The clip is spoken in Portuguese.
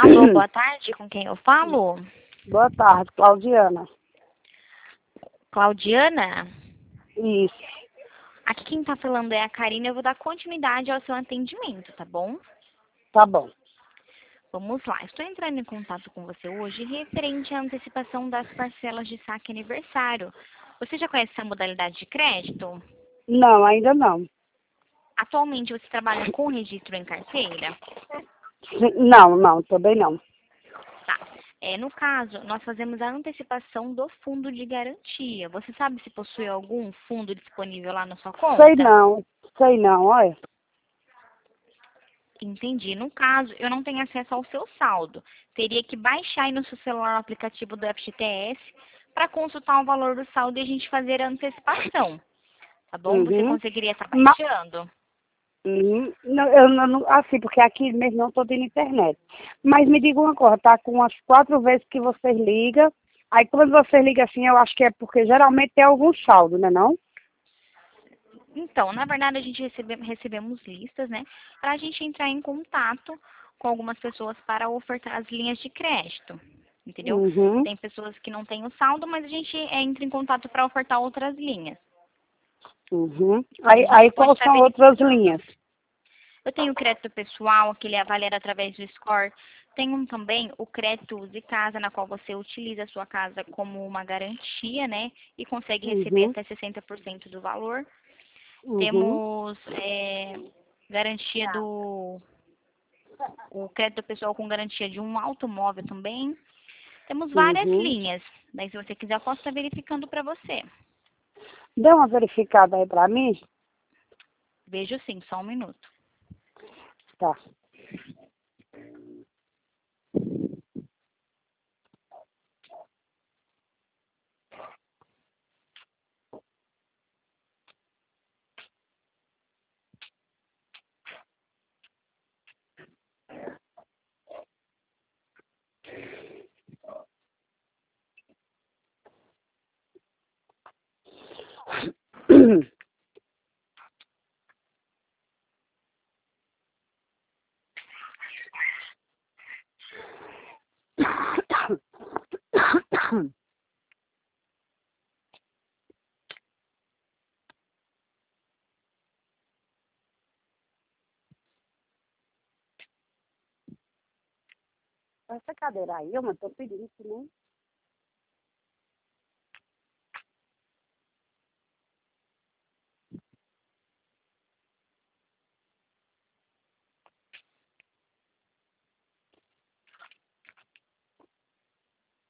Alô, boa tarde, com quem eu falo? Boa tarde, Claudiana. Claudiana? Isso, Aqui quem tá falando é a Karina, eu vou dar continuidade ao seu atendimento, tá bom? tá bom. Vamos lá, estou entrando em contato com você hoje referente à antecipação das parcelas de saque aniversário. Você já conhece essa modalidade de crédito? Não, ainda não. Atualmente você trabalha com registro em carteira? Não, também não. Tá. No caso, nós fazemos a antecipação do fundo de garantia. Você sabe se possui algum fundo disponível lá na sua Sei conta? não, sei não, olha. Entendi. No caso, eu não tenho acesso ao seu saldo. Teria que baixar aí no seu celular o aplicativo do FGTS para consultar o valor do saldo e a gente fazer a antecipação. Tá bom? Você Uhum. conseguiria estar Ma baixando? Não, eu não, assim, porque aqui mesmo não estou tendo internet. Mas me diga uma coisa, tá com umas 4 vezes que vocês ligam. Aí quando vocês ligam assim, eu acho que é porque geralmente tem algum saldo, né não? Então, na verdade, a gente recebemos listas, né? Para a gente entrar em contato com algumas pessoas para ofertar as linhas de crédito. Entendeu? Uhum, Tem pessoas que não têm o saldo, mas a gente entra em contato para ofertar outras linhas. uhum. Mas a Aí gente pode quais estar são outras verificando. linhas? Eu tenho o crédito pessoal, que ele é avaliado através do score. Tenho também o crédito de casa, na qual você utiliza a sua casa como uma garantia, né? E consegue receber Uhum, até 60% do valor. uhum, Temos garantia do o crédito pessoal com garantia de um automóvel também. Temos várias uhum. linhas. Daí, se você quiser, eu posso estar verificando para você. Dê uma verificada aí pra mim. Vejo sim, só um minuto. Tá. Essa cadeira aí, eu não tô pedindo isso, não.